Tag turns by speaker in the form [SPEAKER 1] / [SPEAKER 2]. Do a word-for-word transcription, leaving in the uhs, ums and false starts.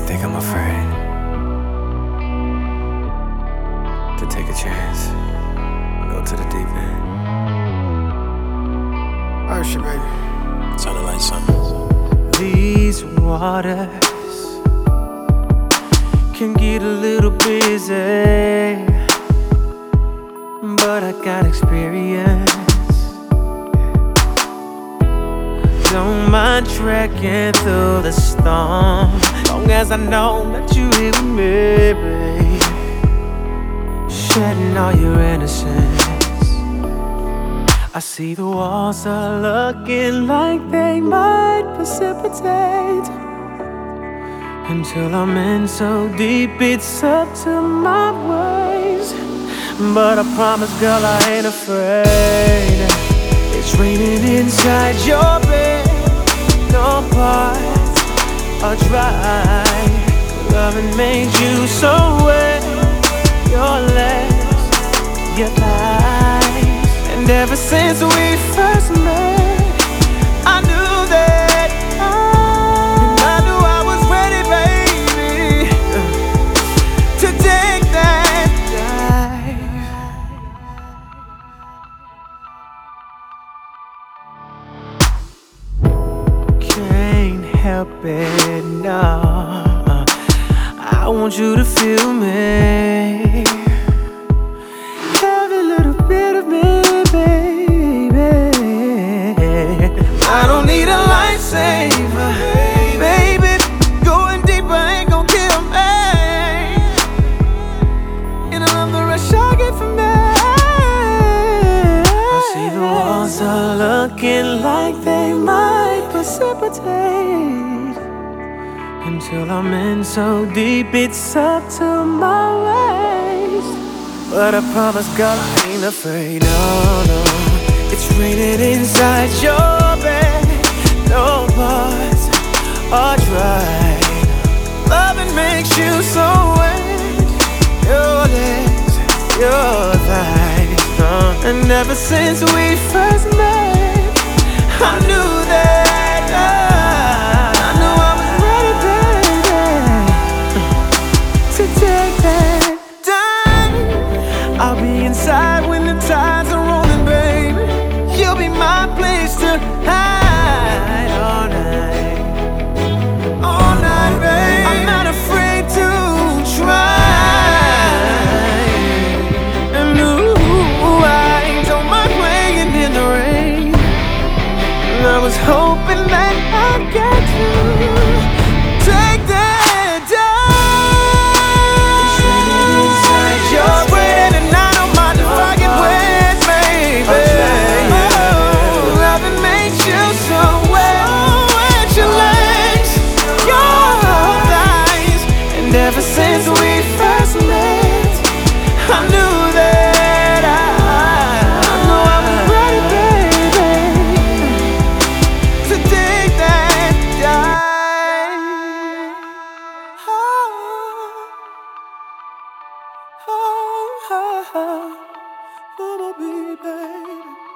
[SPEAKER 1] think I'm afraid to take a chance, go to the deep end.
[SPEAKER 2] Oh shit, baby.
[SPEAKER 1] Turn the lights on.
[SPEAKER 3] These waters can get a little busy, but I got experience. Don't mind trekking through the storm, long as I know that you here with me, babe. Shedding all your innocence. I see the walls are looking like they might precipitate, until I'm in so deep it's up to my waist. But I promise, girl, I ain't afraid. It's raining inside your bed, no parts are dry. Loving made you so wet, your legs, your thighs. And ever since we first met, I knew that I, I knew I was ready, baby, to take that dive. Can't help it, no. I want you to feel me, every little bit of me. I don't need a lifesaver, baby. Going deeper ain't gon' kill me. And I love the rush I get from that. I see the walls are looking like they might precipitate, until I'm in so deep it's up to my waist. But I promise, girl, I ain't afraid, no, no. It's raining inside your bed, no parts are dry. Loving makes you so wet, your legs, your thighs, uh, and ever since we first met, I knew that I, I knew I was ready, baby, to take that dive. I'll be inside when the tides are rolling, baby. You'll be my place to hide all night, all night, babe. I'm not afraid to try. And ooh, I ain't don't mind playing in the rain. And I was hoping that I'd get to take that dive. It's raining inside your bed, and I don't mind if I get wet, baby. Ever since we first met, I knew that I, I knew I was ready, baby, to take that dive. Oh, oh, oh, oh, oh, baby.